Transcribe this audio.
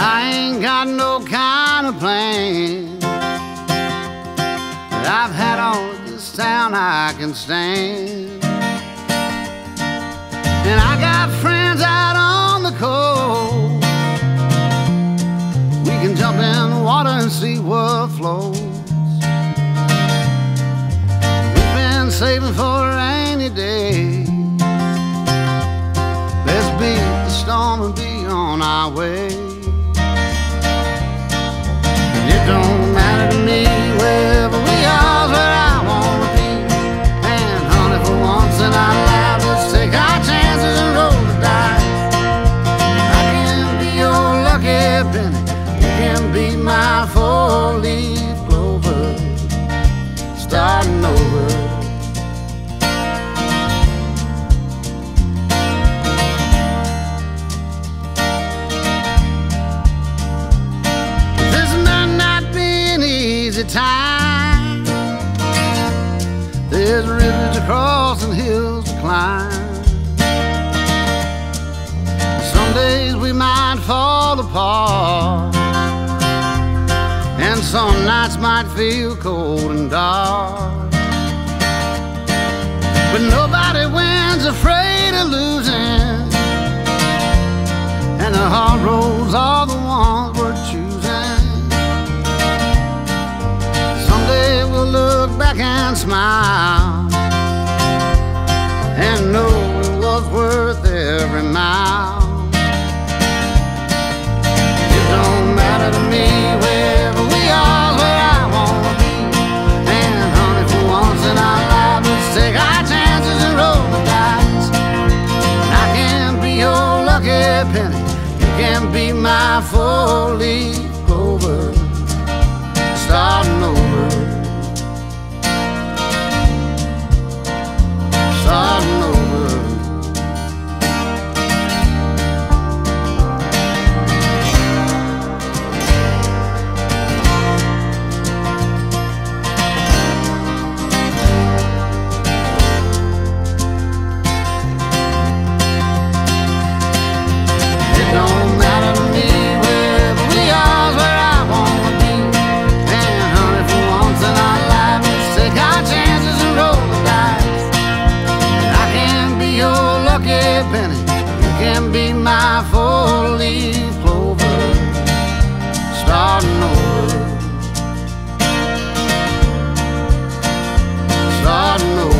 I ain't got no kind of plan, but I've had all of this town I can stand. And I got friends out on the coast. We can jump in the water and see what flows. We've been saving for a rainy day. Let's beat the storm and be on our way. It don't matter to me wherever we are, where I wanna be. And honey, for once in our lives, let's take our chances and roll the dice. I can be your lucky penny, you can be my four-leaf clover, starting over. Time. There's rivers to cross and hills to climb. Some days we might fall apart, and some nights might feel cold and dark. But nobody wins afraid of losing, and the hard roads are the ones we're choosing. We'll look back and smile and know it was worth every mile. It don't matter to me wherever we are, where I wanna be. And honey, for once in our lives, let's take our chances and roll the dice. I can be your lucky penny, you can be my four-leaf clover, starting over. Starting over. It don't matter to me wherever we are, where I wanna be. And honey, for once in our lives, let's take our chances and roll the dice. Lucky penny, you can be my four-leaf clover, starting over, starting over.